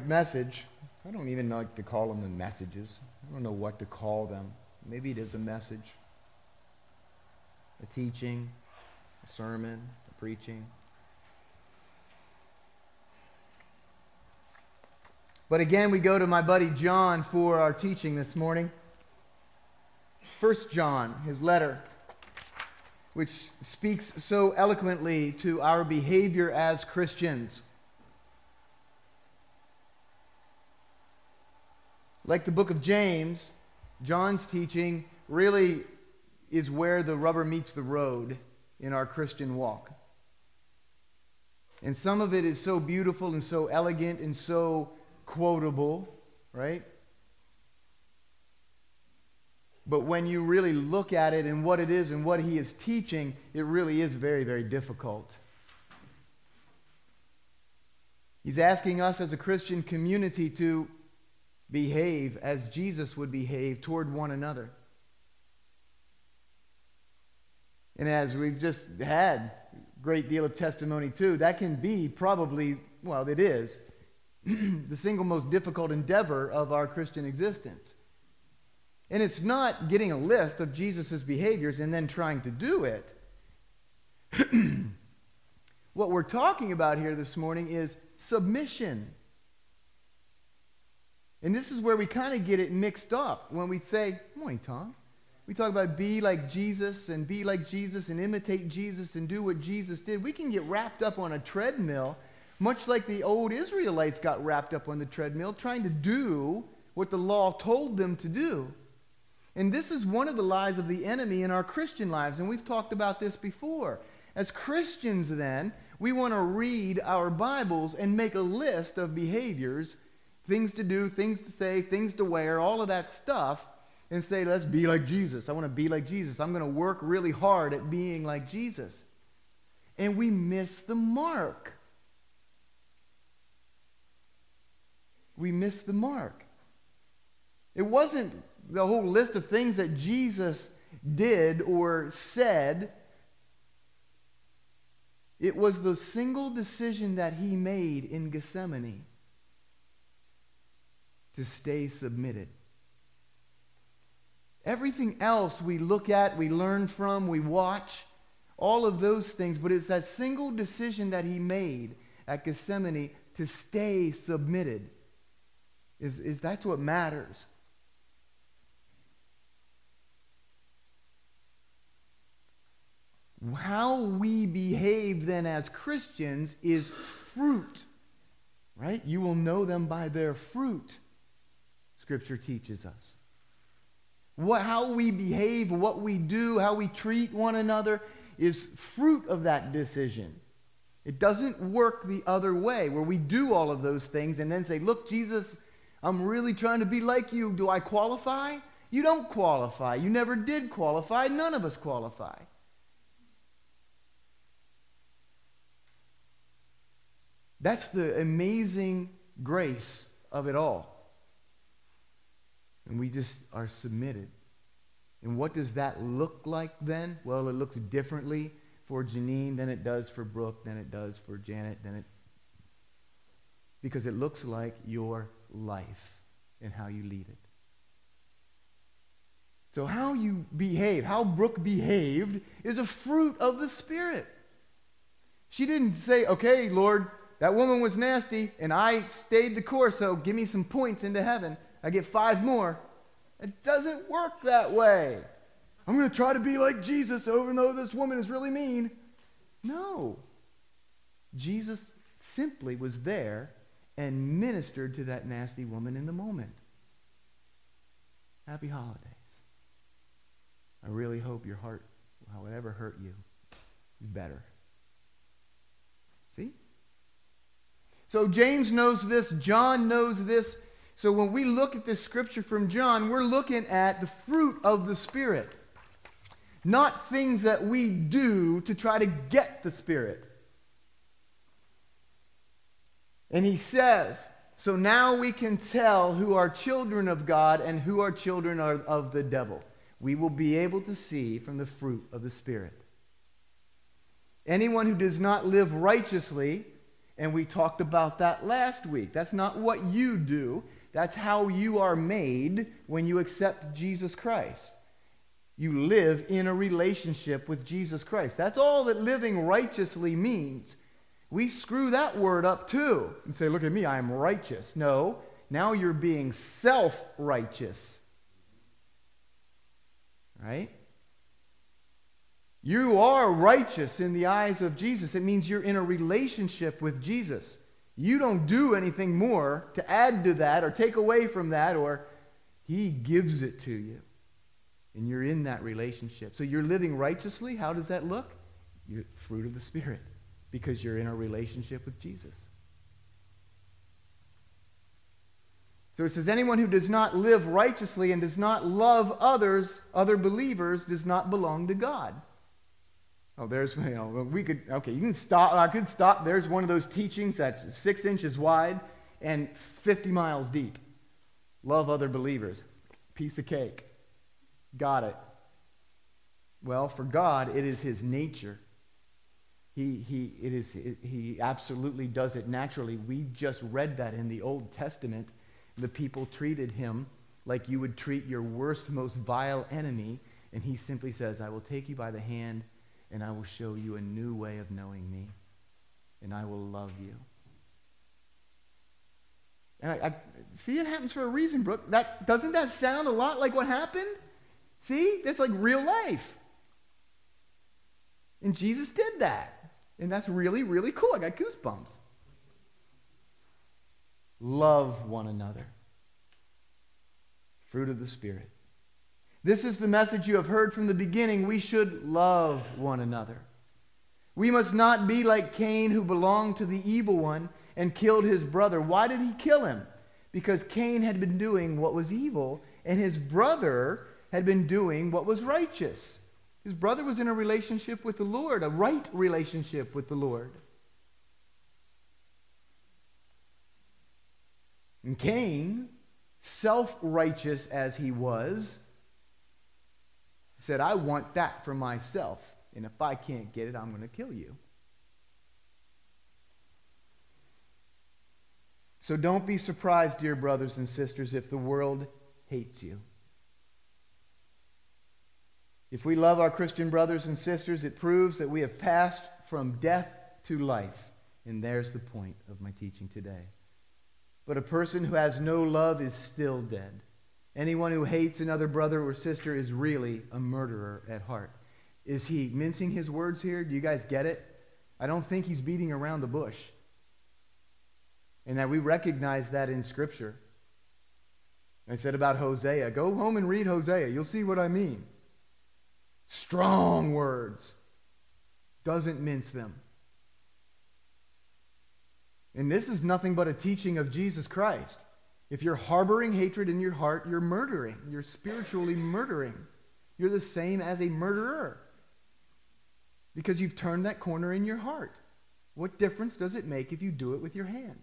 message, I don't even like to call them the messages. I don't know what to call them. Maybe it is a message, a teaching, a sermon, a preaching. But again, we go to my buddy John for our teaching this morning. 1 John, his letter, which speaks so eloquently to our behavior as Christians. Like the book of James, John's teaching really is where the rubber meets the road in our Christian walk. And some of it is so beautiful and so elegant and so quotable, right? But when you really look at it and what it is and what he is teaching, it really is very, very difficult. He's asking us as a Christian community to behave as Jesus would behave toward one another. And as we've just had a great deal of testimony too, that can be probably, well, it is, the single most difficult endeavor of our Christian existence. And it's not getting a list of Jesus' behaviors and then trying to do it. What we're talking about here this morning is submission. And this is where we kind of get it mixed up when we say, good morning, Tom. We talk about be like Jesus and imitate Jesus and do what Jesus did. We can get wrapped up on a treadmill, much like the old Israelites got wrapped up on the treadmill, trying to do what the law told them to do. And this is one of the lies of the enemy in our Christian lives, and we've talked about this before. As Christians, then, we want to read our Bibles and make a list of behaviors, things to do, things to say, things to wear, all of that stuff, and say, let's be like Jesus. I want to be like Jesus. I'm going to work really hard at being like Jesus. And we miss the mark. We miss the mark. It wasn't the whole list of things that Jesus did or said. It was the single decision that he made in Gethsemane to stay submitted. Everything else we look at, we learn from, we watch, all of those things, but it's that single decision that he made at Gethsemane to stay submitted. That's what matters. How we behave then as Christians is fruit, right? You will know them by their fruit, Scripture teaches us. How we behave, what we do, how we treat one another is fruit of that decision. It doesn't work the other way, where we do all of those things and then say, look, Jesus, I'm really trying to be like you. Do I qualify? You don't qualify. You never did qualify. None of us qualify. That's the amazing grace of it all. And we just are submitted. And what does that look like then? Well, it looks differently for Janine than it does for Brooke, than it does for Janet, because it looks like your life and how you lead it. So how you behave, how Brooke behaved, is a fruit of the Spirit. She didn't say, okay, Lord, that woman was nasty, and I stayed the course, so give me some points into heaven. I get 5 more. It doesn't work that way. I'm going to try to be like Jesus, even though this woman is really mean. No. Jesus simply was there and ministered to that nasty woman in the moment. Happy holidays. I really hope your heart, however hurt you, is better. See? So James knows this. John knows this. So when we look at this scripture from John, we're looking at the fruit of the Spirit. Not things that we do to try to get the Spirit. And he says, so now we can tell who are children of God and who are children of the devil. We will be able to see from the fruit of the Spirit. Anyone who does not live righteously And we talked about that last week. That's not what you do. That's how you are made when you accept Jesus Christ. You live in a relationship with Jesus Christ. That's all that living righteously means. We screw that word up too and say, look at me, I am righteous. No, now you're being self-righteous. Right? You are righteous in the eyes of Jesus. It means you're in a relationship with Jesus. You don't do anything more to add to that or take away from that, or he gives it to you. And you're in that relationship. So you're living righteously. How does that look? You're fruit of the Spirit, because you're in a relationship with Jesus. So it says, anyone who does not live righteously and does not love others, other believers, does not belong to God. Oh, there's, we could, okay, you can stop. I could stop. There's one of those teachings that's 6 inches wide and 50 miles deep. Love other believers. Piece of cake. Got it. Well, for God, it is his nature. He absolutely does it naturally. We just read that in the Old Testament. The people treated him like you would treat your worst, most vile enemy, and he simply says, I will take you by the hand, and I will show you a new way of knowing me, and I will love you. And I see, it happens for a reason, Brooke. Doesn't that sound a lot like what happened? See, that's like real life. And Jesus did that. And that's really, really cool. I got goosebumps. Love one another. Fruit of the Spirit. This is the message you have heard from the beginning. We should love one another. We must not be like Cain, who belonged to the evil one and killed his brother. Why did he kill him? Because Cain had been doing what was evil, and his brother had been doing what was righteous. His brother was in a relationship with the Lord, a right relationship with the Lord. And Cain, self-righteous as he was, said, I want that for myself, and if I can't get it, I'm going to kill you. So don't be surprised, dear brothers and sisters, if the world hates you. If we love our Christian brothers and sisters, it proves that we have passed from death to life. And there's the point of my teaching today. But a person who has no love is still dead. Anyone who hates another brother or sister is really a murderer at heart. Is he mincing his words here? Do you guys get it? I don't think he's beating around the bush. And that we recognize that in Scripture. I said about Hosea, go home and read Hosea. You'll see what I mean. Strong words. Doesn't mince them. And this is nothing but a teaching of Jesus Christ. If you're harboring hatred in your heart, you're murdering. You're spiritually murdering. You're the same as a murderer. Because you've turned that corner in your heart. What difference does it make if you do it with your hands?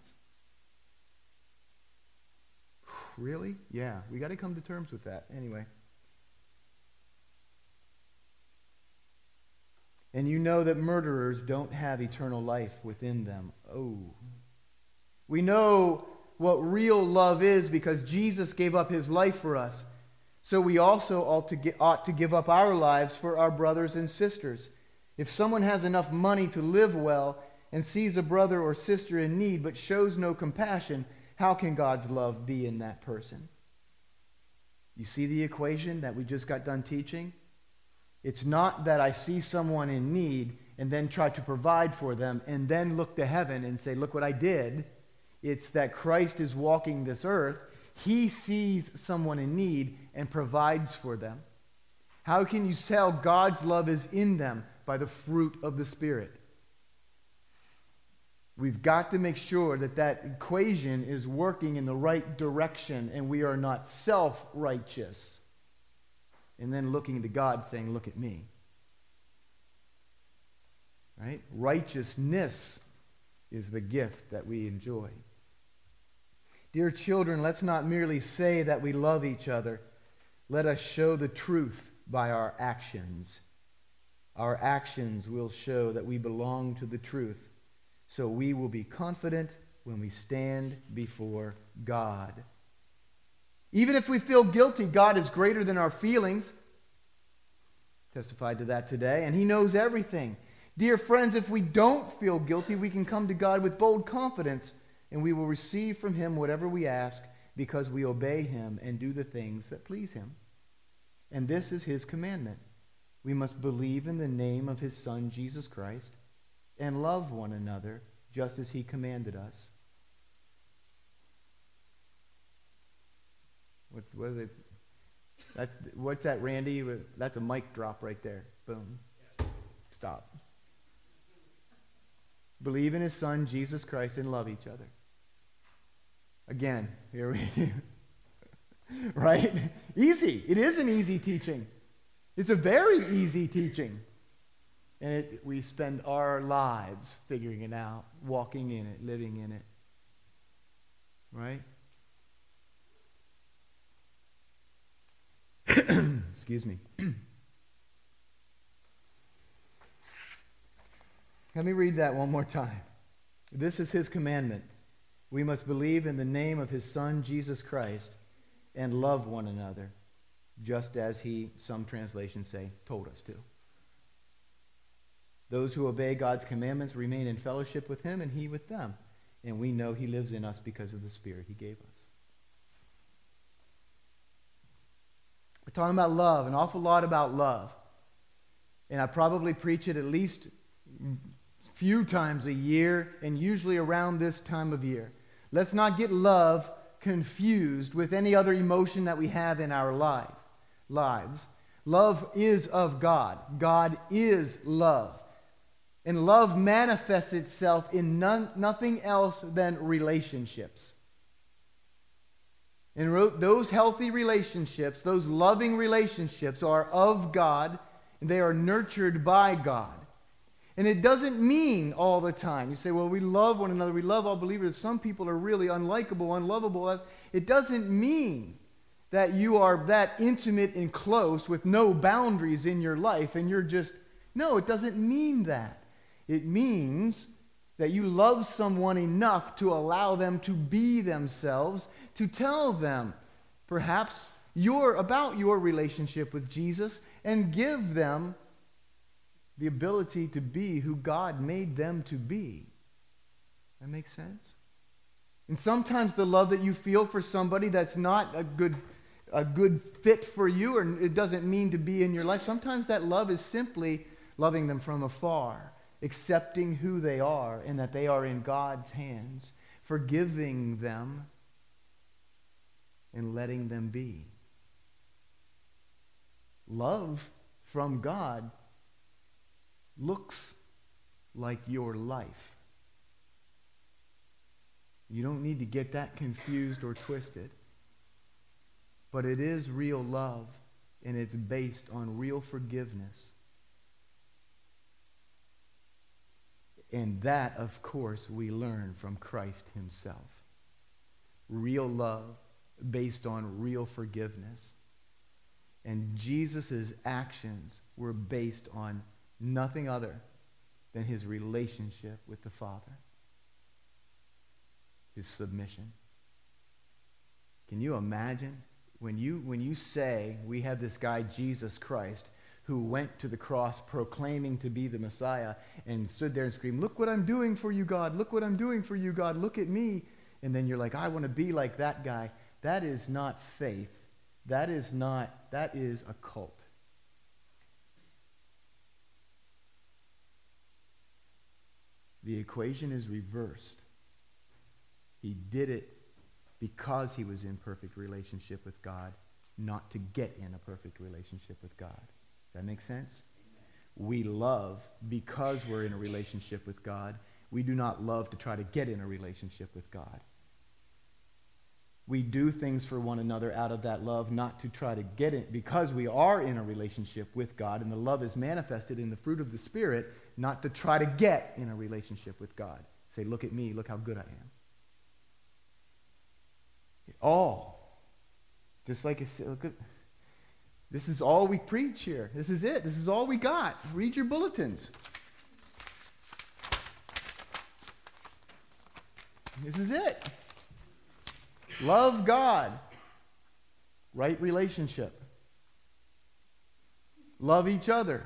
Really? Yeah, we got to come to terms with that. Anyway. And you know that murderers don't have eternal life within them. Oh. We know what real love is because Jesus gave up his life for us. So we also ought to give up our lives for our brothers and sisters. If someone has enough money to live well and sees a brother or sister in need but shows no compassion, how can God's love be in that person? You see the equation that we just got done teaching? It's not that I see someone in need and then try to provide for them and then look to heaven and say, look what I did. It's that Christ is walking this earth. He sees someone in need and provides for them. How can you tell God's love is in them? By the fruit of the Spirit. We've got to make sure that that equation is working in the right direction and we are not self-righteous. And then looking to God saying, look at me. Right? Righteousness is the gift that we enjoy. Dear children, let's not merely say that we love each other. Let us show the truth by our actions. Our actions will show that we belong to the truth. so we will be confident when we stand before God. Even if we feel guilty, God is greater than our feelings. Testified to that today, and he knows everything. Dear friends, if we don't feel guilty, we can come to God with bold confidence, and we will receive from him whatever we ask, because we obey him and do the things that please him. And this is his commandment. We must believe in the name of his Son, Jesus Christ, and love one another just as he commanded us. What's that, Randy? That's a mic drop right there. Boom. Stop. Believe in his Son, Jesus Christ, and love each other. Again, here we right? Easy. It is an easy teaching. It's a very easy teaching. And we spend our lives figuring it out, walking in it, living in it. Right? Excuse me. Let me read that one more time. This is his commandment. We must believe in the name of his Son, Jesus Christ, and love one another, just as he, some translations say, told us to. Those who obey God's commandments remain in fellowship with him and he with them. And we know he lives in us because of the Spirit he gave us. We're talking about love, an awful lot about love. And I probably preach it at least a few times a year, and usually around this time of year. Let's not get love confused with any other emotion that we have in our lives. Love is of God. God is love. And love manifests itself in nothing else than relationships. And those healthy relationships, those loving relationships are of God, and they are nurtured by God. And it doesn't mean all the time. You say, well, we love one another, we love all believers. Some people are really unlikable, unlovable. It doesn't mean that you are that intimate and close with no boundaries in your life and you're just, no, it doesn't mean that. It means that you love someone enough to allow them to be themselves, to tell them perhaps about your relationship with Jesus, and give them the ability to be who God made them to be. That makes sense? And sometimes the love that you feel for somebody that's not a good fit for you, or it doesn't mean to be in your life, sometimes that love is simply loving them from afar, accepting who they are and that they are in God's hands, forgiving them and letting them be. Love from God looks like your life. You don't need to get that confused or twisted. But it is real love, and it's based on real forgiveness. And that, of course, we learn from Christ himself. Real love based on real forgiveness. And Jesus' actions were based on nothing other than his relationship with the Father. His submission. Can you imagine when you say we have this guy Jesus Christ who went to the cross proclaiming to be the Messiah and stood there and screamed, "Look what I'm doing for you, God. Look what I'm doing for you, God. Look at me." And then you're like, "I want to be like that guy." That is not faith. That is a cult. The equation is reversed. He did it because he was in perfect relationship with God, not to get in a perfect relationship with God. Does that make sense? Amen. We love because we're in a relationship with God. We do not love to try to get in a relationship with God. We do things for one another out of that love, not to try to get it, because we are in a relationship with God, and the love is manifested in the fruit of the Spirit, not to try to get in a relationship with God. Say, "Look at me, look how good I am." All. Just like it said, look at, this is all we preach here. This is it. This is all we got. Read your bulletins. This is it. Love God. Right relationship. Love each other.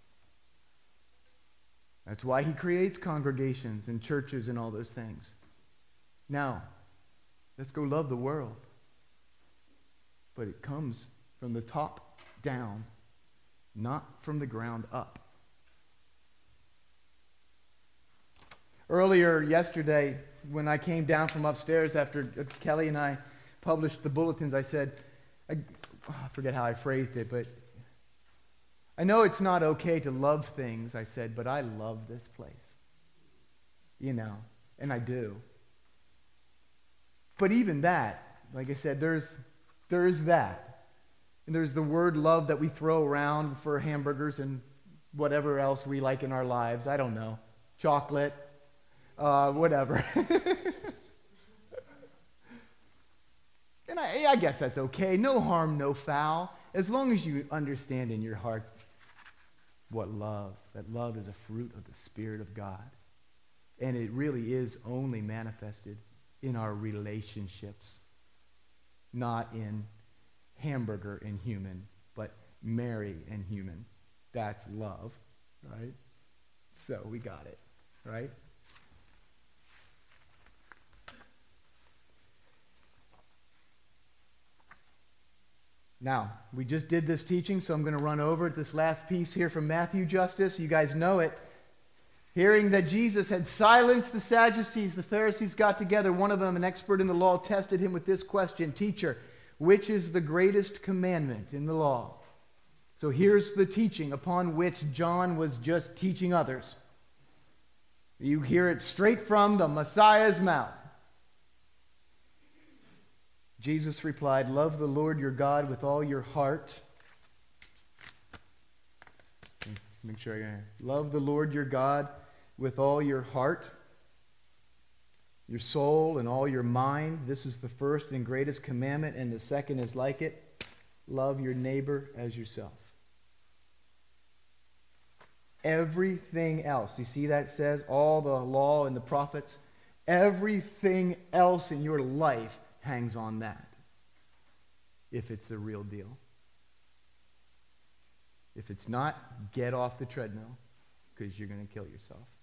That's why he creates congregations and churches and all those things. Now, let's go love the world. But it comes from the top down, not from the ground up. Earlier yesterday, when I came down from upstairs after Kelly and I published the bulletins, I said, I forget how I phrased it, but I know it's not okay to love things, I said, but I love this place. You know, and I do. But even that, like I said, there's that. And there's the word love that we throw around for hamburgers and whatever else we like in our lives. I don't know. Chocolate, whatever. And I guess that's okay. No harm, no foul. As long as you understand in your heart that love is a fruit of the Spirit of God. And it really is only manifested in our relationships, not in hamburger and human, but Mary and human. That's love, right? So we got it, right? Now, we just did this teaching, so I'm going to run over this last piece here from Matthew, Justice. You guys know it. Hearing that Jesus had silenced the Sadducees, the Pharisees got together. One of them, an expert in the law, tested him with this question: Teacher, which is the greatest commandment in the law? So here's the teaching upon which John was just teaching others. You hear it straight from the Messiah's mouth. Jesus replied, Love the Lord your God with all your heart. Make sure I love the Lord your God with all your heart, your soul, and all your mind. This is the first and greatest commandment, and the second is like it. Love your neighbor as yourself. Everything else, you see that says all the law and the prophets, everything else in your life hangs on that, if it's the real deal. If it's not, get off the treadmill, because you're going to kill yourself.